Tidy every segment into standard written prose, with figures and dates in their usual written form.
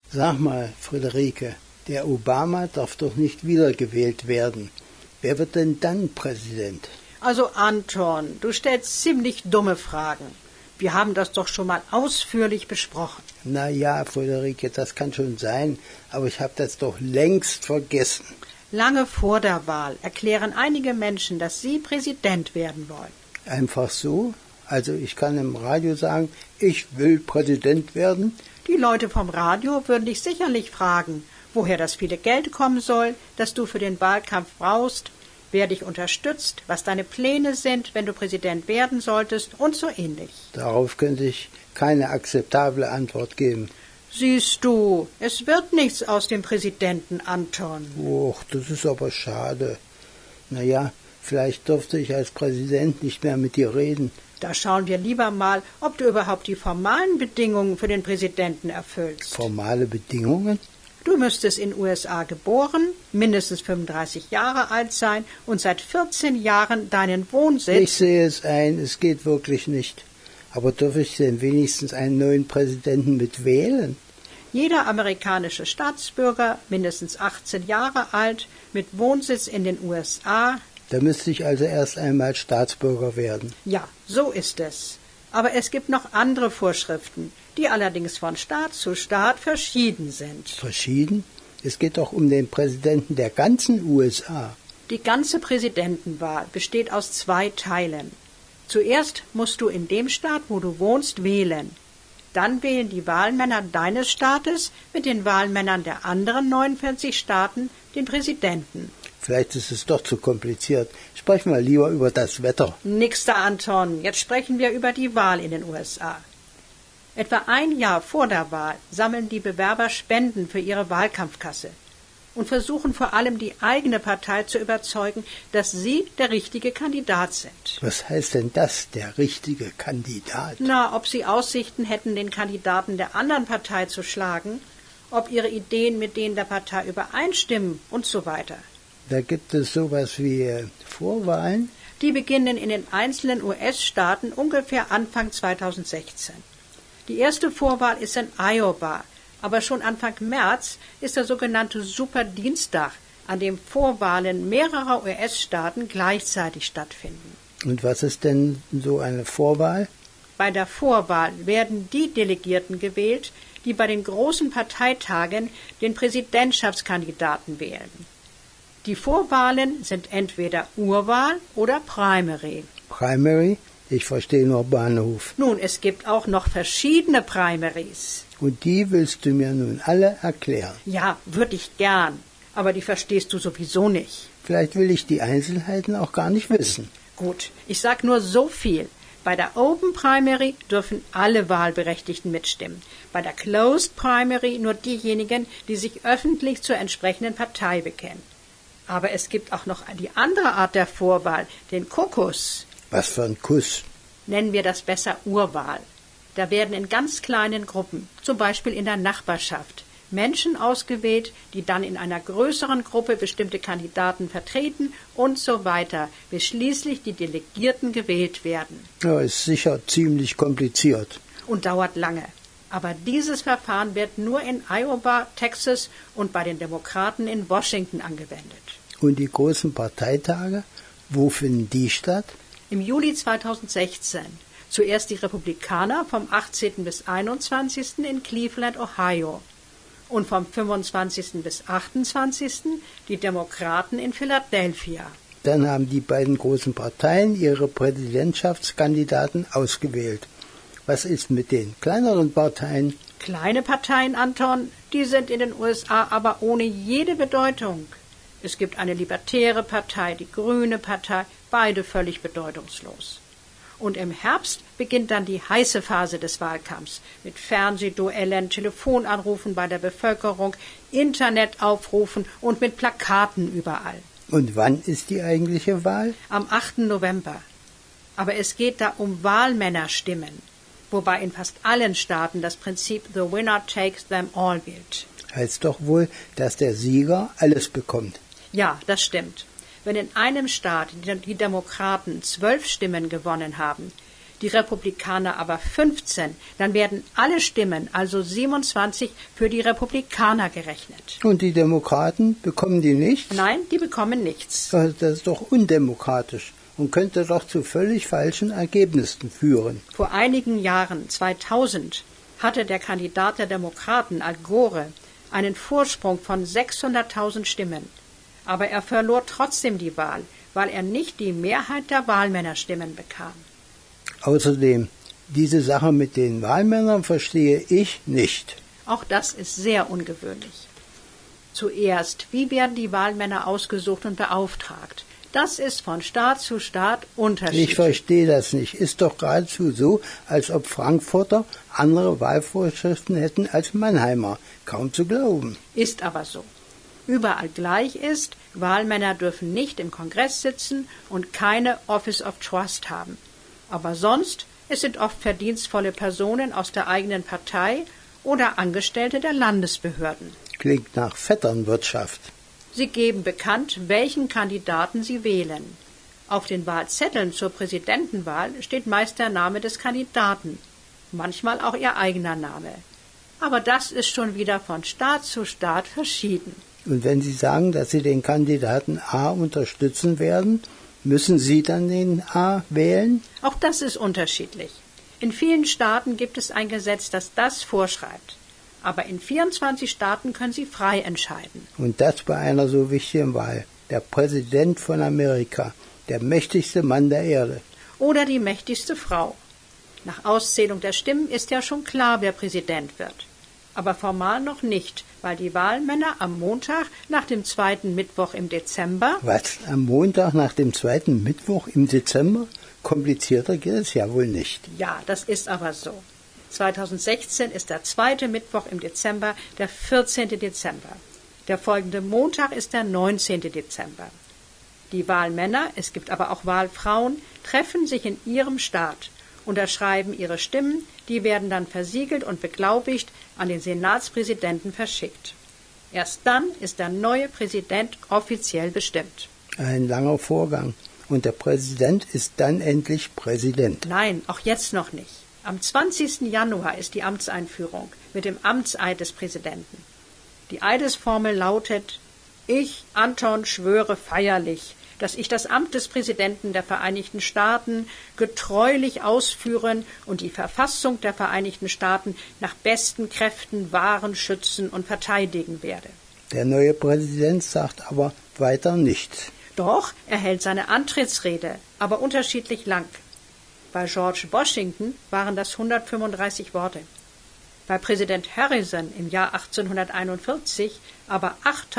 Sag mal, Friederike, der Obama darf doch nicht wiedergewählt werden. Wer wird denn dann Präsident? Also Anton, du stellst ziemlich dumme Fragen. Wir haben das doch schon mal ausführlich besprochen. Na ja, Friederike, das kann schon sein, aber ich habe das doch längst vergessen. Lange vor der Wahl erklären einige Menschen, dass sie Präsident werden wollen. Einfach so? Also ich kann im Radio sagen, ich will Präsident werden? Die Leute vom Radio würden dich sicherlich fragen, woher das viele Geld kommen soll, das du für den Wahlkampf brauchst, wer dich unterstützt, was deine Pläne sind, wenn du Präsident werden solltest und so ähnlich. Darauf könnte ich keine akzeptable Antwort geben. Siehst du, es wird nichts aus dem Präsidenten, Anton. Och, das ist aber schade. Na ja, vielleicht dürfte ich als Präsident nicht mehr mit dir reden. Da schauen wir lieber mal, ob du überhaupt die formalen Bedingungen für den Präsidenten erfüllst. Formale Bedingungen? Du müsstest in USA geboren, mindestens 35 Jahre alt sein und seit 14 Jahren deinen Wohnsitz... Ich sehe es ein, es geht wirklich nicht. Aber dürfe ich denn wenigstens einen neuen Präsidenten mit wählen? Jeder amerikanische Staatsbürger, mindestens 18 Jahre alt, mit Wohnsitz in den USA... Da müsste ich also erst einmal Staatsbürger werden. Ja, so ist es. Aber es gibt noch andere Vorschriften, die allerdings von Staat zu Staat verschieden sind. Verschieden? Es geht doch um den Präsidenten der ganzen USA. Die ganze Präsidentenwahl besteht aus 2 Teilen. Zuerst musst du in dem Staat, wo du wohnst, wählen. Dann wählen die Wahlmänner deines Staates mit den Wahlmännern der anderen 49 Staaten den Präsidenten. Vielleicht ist es doch zu kompliziert. Sprechen wir lieber über das Wetter. Nix da, Anton. Jetzt sprechen wir über die Wahl in den USA. Etwa ein Jahr vor der Wahl sammeln die Bewerber Spenden für ihre Wahlkampfkasse und versuchen vor allem die eigene Partei zu überzeugen, dass sie der richtige Kandidat sind. Was heißt denn das, der richtige Kandidat? Na, ob sie Aussichten hätten, den Kandidaten der anderen Partei zu schlagen, ob ihre Ideen mit denen der Partei übereinstimmen und so weiter. Da gibt es sowas wie Vorwahlen? Die beginnen in den einzelnen US-Staaten ungefähr Anfang 2016. Die erste Vorwahl ist in Iowa, aber schon Anfang März ist der sogenannte Superdienstag, an dem Vorwahlen mehrerer US-Staaten gleichzeitig stattfinden. Und was ist denn so eine Vorwahl? Bei der Vorwahl werden die Delegierten gewählt, die bei den großen Parteitagen den Präsidentschaftskandidaten wählen. Die Vorwahlen sind entweder Urwahl oder Primary. Primary? Ich verstehe nur Bahnhof. Nun, es gibt auch noch verschiedene Primaries. Und die willst du mir nun alle erklären? Ja, würde ich gern. Aber die verstehst du sowieso nicht. Vielleicht will ich die Einzelheiten auch gar nicht wissen. Gut, ich sag nur so viel. Bei der Open Primary dürfen alle Wahlberechtigten mitstimmen. Bei der Closed Primary nur diejenigen, die sich öffentlich zur entsprechenden Partei bekennen. Aber es gibt auch noch die andere Art der Vorwahl, den Caucus. Was für ein Kuss? Nennen wir das besser Urwahl. Da werden in ganz kleinen Gruppen, zum Beispiel in der Nachbarschaft, Menschen ausgewählt, die dann in einer größeren Gruppe bestimmte Kandidaten vertreten und so weiter, bis schließlich die Delegierten gewählt werden. Ja, ist sicher ziemlich kompliziert. Und dauert lange. Aber dieses Verfahren wird nur in Iowa, Texas und bei den Demokraten in Washington angewendet. Und die großen Parteitage, wo finden die statt? Im Juli 2016. Zuerst die Republikaner vom 18. bis 21. in Cleveland, Ohio. Und vom 25. bis 28. die Demokraten in Philadelphia. Dann haben die beiden großen Parteien ihre Präsidentschaftskandidaten ausgewählt. Was ist mit den kleineren Parteien? Kleine Parteien, Anton, die sind in den USA aber ohne jede Bedeutung. Es gibt eine libertäre Partei, die Grüne Partei, beide völlig bedeutungslos. Und im Herbst beginnt dann die heiße Phase des Wahlkampfs mit Fernsehduellen, Telefonanrufen bei der Bevölkerung, Internetaufrufen und mit Plakaten überall. Und wann ist die eigentliche Wahl? Am 8. November. Aber es geht da um Wahlmännerstimmen, wobei in fast allen Staaten das Prinzip The Winner Takes Them All gilt. Heißt doch wohl, dass der Sieger alles bekommt. Ja, das stimmt. Wenn in einem Staat die Demokraten 12 Stimmen gewonnen haben, die Republikaner aber 15, dann werden alle Stimmen, also 27, für die Republikaner gerechnet. Und die Demokraten, bekommen die nichts? Nein, die bekommen nichts. Das ist doch undemokratisch und könnte doch zu völlig falschen Ergebnissen führen. Vor einigen Jahren, 2000, hatte der Kandidat der Demokraten, Al Gore, einen Vorsprung von 600.000 Stimmen. Aber er verlor trotzdem die Wahl, weil er nicht die Mehrheit der Wahlmännerstimmen bekam. Außerdem, diese Sache mit den Wahlmännern verstehe ich nicht. Auch das ist sehr ungewöhnlich. Zuerst, wie werden die Wahlmänner ausgesucht und beauftragt? Das ist von Staat zu Staat unterschiedlich. Ich verstehe das nicht. Ist doch geradezu so, als ob Frankfurter andere Wahlvorschriften hätten als Mannheimer. Kaum zu glauben. Ist aber so. Überall gleich ist, Wahlmänner dürfen nicht im Kongress sitzen und keine Office of Trust haben. Aber sonst, es sind oft verdienstvolle Personen aus der eigenen Partei oder Angestellte der Landesbehörden. Klingt nach Vetternwirtschaft. Sie geben bekannt, welchen Kandidaten sie wählen. Auf den Wahlzetteln zur Präsidentenwahl steht meist der Name des Kandidaten, manchmal auch ihr eigener Name. Aber das ist schon wieder von Staat zu Staat verschieden. Und wenn Sie sagen, dass Sie den Kandidaten A unterstützen werden, müssen Sie dann den A wählen? Auch das ist unterschiedlich. In vielen Staaten gibt es ein Gesetz, das das vorschreibt. Aber in 24 Staaten können Sie frei entscheiden. Und das bei einer so wichtigen Wahl. Der Präsident von Amerika, der mächtigste Mann der Erde. Oder die mächtigste Frau. Nach Auszählung der Stimmen ist ja schon klar, wer Präsident wird. Aber formal noch nicht, weil die Wahlmänner am Montag nach dem zweiten Mittwoch im Dezember... Was? Am Montag nach dem zweiten Mittwoch im Dezember? Komplizierter geht es ja wohl nicht. Ja, das ist aber so. 2016 ist der zweite Mittwoch im Dezember, der 14. Dezember. Der folgende Montag ist der 19. Dezember. Die Wahlmänner, es gibt aber auch Wahlfrauen, treffen sich in ihrem Staat, unterschreiben ihre Stimmen, die werden dann versiegelt und beglaubigt an den Senatspräsidenten verschickt. Erst dann ist der neue Präsident offiziell bestimmt. Ein langer Vorgang. Und der Präsident ist dann endlich Präsident. Nein, auch jetzt noch nicht. Am 20. Januar ist die Amtseinführung mit dem Amtseid des Präsidenten. Die Eidesformel lautet: Ich, Anton, schwöre feierlich, dass ich das Amt des Präsidenten der Vereinigten Staaten getreulich ausführen und die Verfassung der Vereinigten Staaten nach besten Kräften wahren, schützen und verteidigen werde. Der neue Präsident sagt aber weiter nichts. Doch, er hält seine Antrittsrede, aber unterschiedlich lang. Bei George Washington waren das 135 Worte. Bei Präsident Harrison im Jahr 1841 aber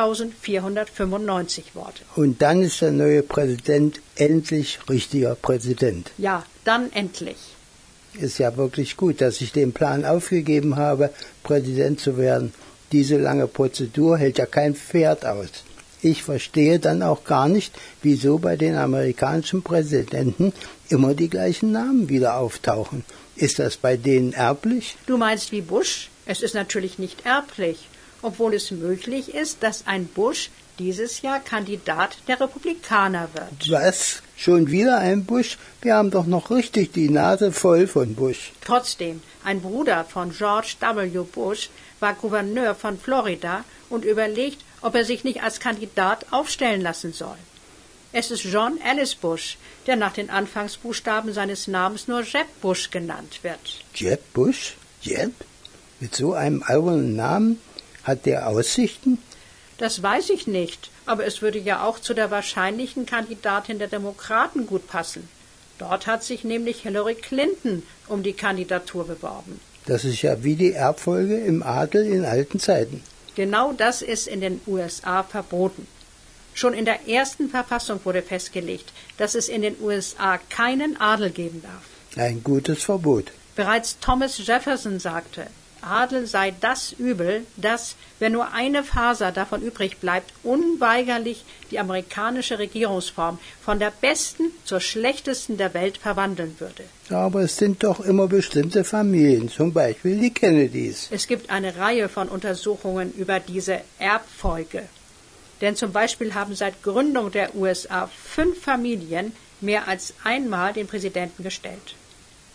8.495 Worte. Und dann ist der neue Präsident endlich richtiger Präsident. Ja, dann endlich. Ist ja wirklich gut, dass ich den Plan aufgegeben habe, Präsident zu werden. Diese lange Prozedur hält ja kein Pferd aus. Ich verstehe dann auch gar nicht, wieso bei den amerikanischen Präsidenten immer die gleichen Namen wieder auftauchen. Ist das bei denen erblich? Du meinst wie Bush? Es ist natürlich nicht erblich, obwohl es möglich ist, dass ein Bush dieses Jahr Kandidat der Republikaner wird. Was? Schon wieder ein Bush? Wir haben doch noch richtig die Nase voll von Bush. Trotzdem, ein Bruder von George W. Bush war Gouverneur von Florida und überlegt, ob er sich nicht als Kandidat aufstellen lassen soll. Es ist John Ellis Bush, der nach den Anfangsbuchstaben seines Namens nur Jeb Bush genannt wird. Jeb Bush? Jeb? Mit so einem albernen Namen? Hat der Aussichten? Das weiß ich nicht, aber es würde ja auch zu der wahrscheinlichen Kandidatin der Demokraten gut passen. Dort hat sich nämlich Hillary Clinton um die Kandidatur beworben. Das ist ja wie die Erbfolge im Adel in alten Zeiten. Genau das ist in den USA verboten. Schon in der ersten Verfassung wurde festgelegt, dass es in den USA keinen Adel geben darf. Ein gutes Verbot. Bereits Thomas Jefferson sagte, Adel sei das Übel, das, wenn nur eine Faser davon übrig bleibt, unweigerlich die amerikanische Regierungsform von der besten zur schlechtesten der Welt verwandeln würde. Aber es sind doch immer bestimmte Familien, zum Beispiel die Kennedys. Es gibt eine Reihe von Untersuchungen über diese Erbfolge. Denn zum Beispiel haben seit Gründung der USA 5 Familien mehr als einmal den Präsidenten gestellt.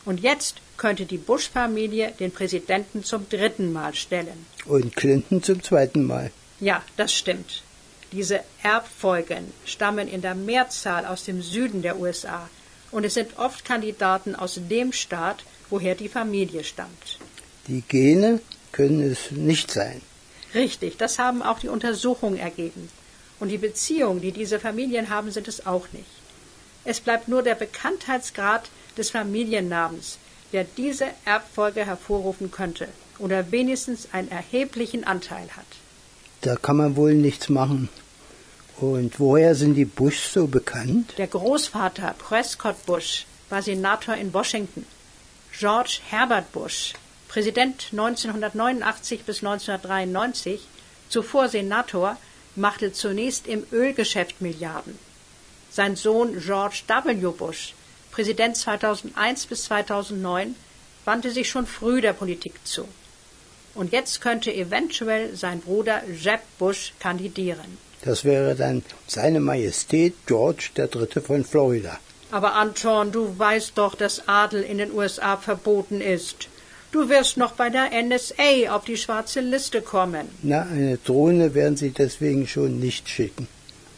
Und jetzt könnte die Bush-Familie den Präsidenten zum 3. Mal stellen. Und Clinton zum 2. Mal. Ja, das stimmt. Diese Erbfolgen stammen in der Mehrzahl aus dem Süden der USA. Und es sind oft Kandidaten aus dem Staat, woher die Familie stammt. Die Gene können es nicht sein. Richtig, das haben auch die Untersuchungen ergeben. Und die Beziehungen, die diese Familien haben, sind es auch nicht. Es bleibt nur der Bekanntheitsgrad des Familiennamens, der diese Erbfolge hervorrufen könnte oder wenigstens einen erheblichen Anteil hat. Da kann man wohl nichts machen. Und woher sind die Bush so bekannt? Der Großvater Prescott Bush war Senator in Washington. George Herbert Bush, Präsident 1989 bis 1993, zuvor Senator, machte zunächst im Ölgeschäft Milliarden. Sein Sohn George W. Bush, Präsident 2001 bis 2009, wandte sich schon früh der Politik zu. Und jetzt könnte eventuell sein Bruder Jeb Bush kandidieren. Das wäre dann seine Majestät George III. Von Florida. Aber Anton, du weißt doch, dass Adel in den USA verboten ist. Du wirst noch bei der NSA auf die schwarze Liste kommen. Na, eine Drohne werden sie deswegen schon nicht schicken.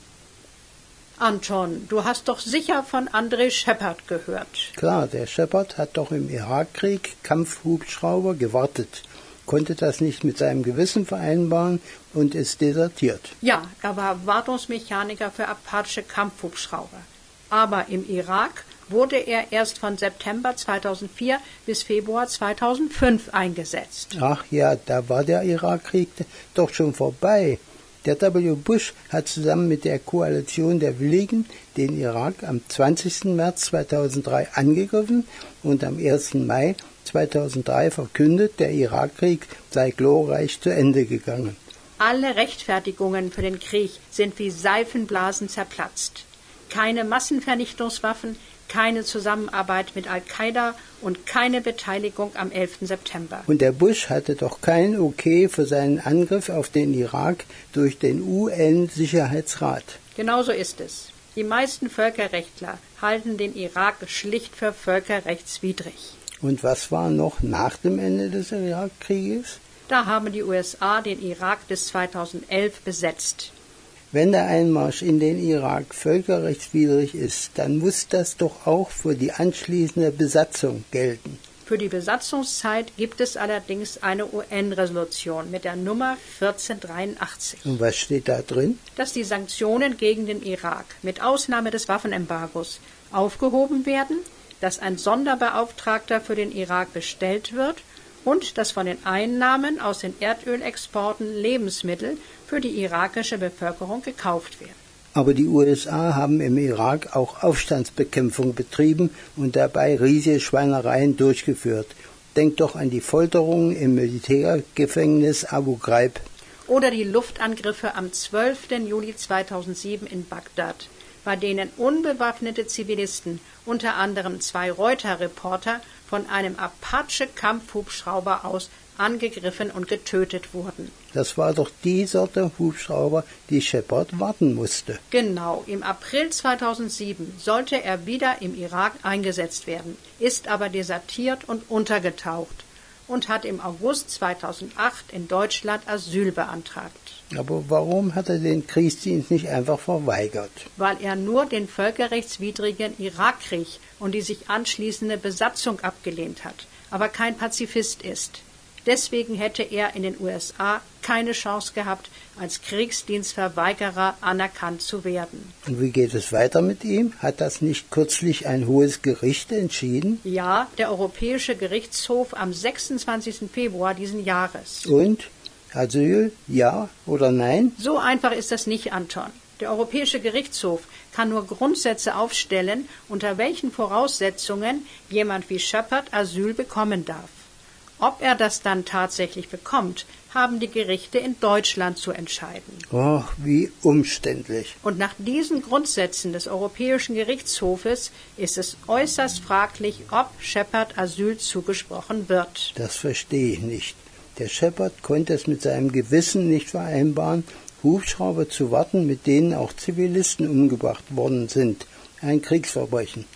Anton, du hast doch sicher von André Shepard gehört. Klar, der Shepard hat doch im Irakkrieg Kampfhubschrauber gewartet, konnte das nicht mit seinem Gewissen vereinbaren und ist desertiert. Ja, er war Wartungsmechaniker für Apache-Kampfhubschrauber. Aber im Irak wurde er erst von September 2004 bis Februar 2005 eingesetzt. Ach ja, da war der Irakkrieg doch schon vorbei. Der W. Bush hat zusammen mit der Koalition der Willigen den Irak am 20. März 2003 angegriffen und am 1. Mai 2003 verkündet, der Irakkrieg sei glorreich zu Ende gegangen. Alle Rechtfertigungen für den Krieg sind wie Seifenblasen zerplatzt. Keine Massenvernichtungswaffen, keine Zusammenarbeit mit Al-Qaida und keine Beteiligung am 11. September. Und der Bush hatte doch kein Okay für seinen Angriff auf den Irak durch den UN-Sicherheitsrat. Genauso ist es. Die meisten Völkerrechtler halten den Irak schlicht für völkerrechtswidrig. Und was war noch nach dem Ende des Irakkrieges? Da haben die USA den Irak bis 2011 besetzt. Wenn der Einmarsch in den Irak völkerrechtswidrig ist, dann muss das doch auch für die anschließende Besatzung gelten. Für die Besatzungszeit gibt es allerdings eine UN-Resolution mit der Nummer 1483. Und was steht da drin? Dass die Sanktionen gegen den Irak mit Ausnahme des Waffenembargos aufgehoben werden, dass ein Sonderbeauftragter für den Irak bestellt wird und dass von den Einnahmen aus den Erdölexporten Lebensmittel für die irakische Bevölkerung gekauft werden. Aber die USA haben im Irak auch Aufstandsbekämpfung betrieben und dabei riesige Schweinereien durchgeführt. Denkt doch an die Folterungen im Militärgefängnis Abu Ghraib. Oder die Luftangriffe am 12. Juli 2007 in Bagdad, bei denen unbewaffnete Zivilisten, unter anderem 2 Reuters-Reporter, von einem Apache-Kampfhubschrauber aus angegriffen und getötet wurden. Das war doch die Sorte Hubschrauber, die Shepard warten musste. Genau, im April 2007 sollte er wieder im Irak eingesetzt werden, ist aber desertiert und untergetaucht und hat im August 2008 in Deutschland Asyl beantragt. Aber warum hat er den Kriegsdienst nicht einfach verweigert? Weil er nur den völkerrechtswidrigen Irakkrieg und die sich anschließende Besatzung abgelehnt hat, aber kein Pazifist ist. Deswegen hätte er in den USA keine Chance gehabt, als Kriegsdienstverweigerer anerkannt zu werden. Und wie geht es weiter mit ihm? Hat das nicht kürzlich ein hohes Gericht entschieden? Ja, der Europäische Gerichtshof am 26. Februar diesen Jahres. Und? Asyl? Ja oder nein? So einfach ist das nicht, Anton. Der Europäische Gerichtshof kann nur Grundsätze aufstellen, unter welchen Voraussetzungen jemand wie Shepard Asyl bekommen darf. Ob er das dann tatsächlich bekommt, haben die Gerichte in Deutschland zu entscheiden. Oh, wie umständlich. Und nach diesen Grundsätzen des Europäischen Gerichtshofes ist es äußerst fraglich, ob Shepard Asyl zugesprochen wird. Das verstehe ich nicht. Der Shepard konnte es mit seinem Gewissen nicht vereinbaren, Hubschrauber zu warten, mit denen auch Zivilisten umgebracht worden sind. Ein Kriegsverbrechen.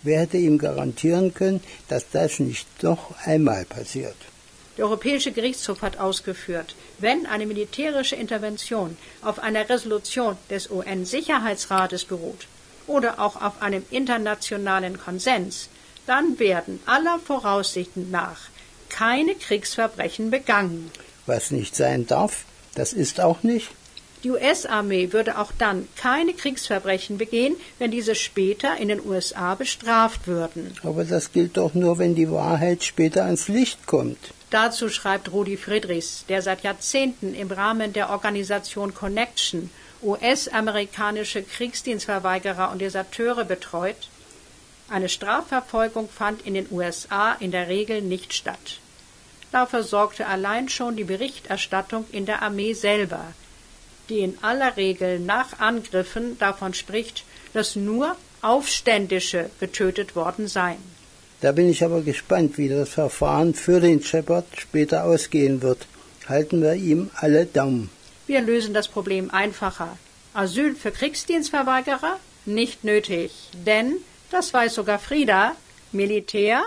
Wer hätte ihm garantieren können, dass das nicht noch einmal passiert? Der Europäische Gerichtshof hat ausgeführt, wenn eine militärische Intervention auf einer Resolution des UN-Sicherheitsrates beruht oder auch auf einem internationalen Konsens, dann werden aller Voraussichten nach keine Kriegsverbrechen begangen. Was nicht sein darf, das ist auch nicht. Die US-Armee würde auch dann keine Kriegsverbrechen begehen, wenn diese später in den USA bestraft würden. Aber das gilt doch nur, wenn die Wahrheit später ans Licht kommt. Dazu schreibt Rudi Friedrichs, der seit Jahrzehnten im Rahmen der Organisation Connection US-amerikanische Kriegsdienstverweigerer und Deserteure betreut: Eine Strafverfolgung fand in den USA in der Regel nicht statt. Dafür sorgte allein schon die Berichterstattung in der Armee selber, die in aller Regel nach Angriffen davon spricht, dass nur Aufständische getötet worden seien. Da bin ich aber gespannt, wie das Verfahren für den Shepard später ausgehen wird. Halten wir ihm alle Daumen. Wir lösen das Problem einfacher. Asyl für Kriegsdienstverweigerer? Nicht nötig, denn, das weiß sogar Frieda, Militär?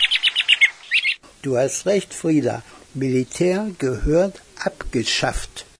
Du hast recht, Frieda. Militär gehört abgeschafft.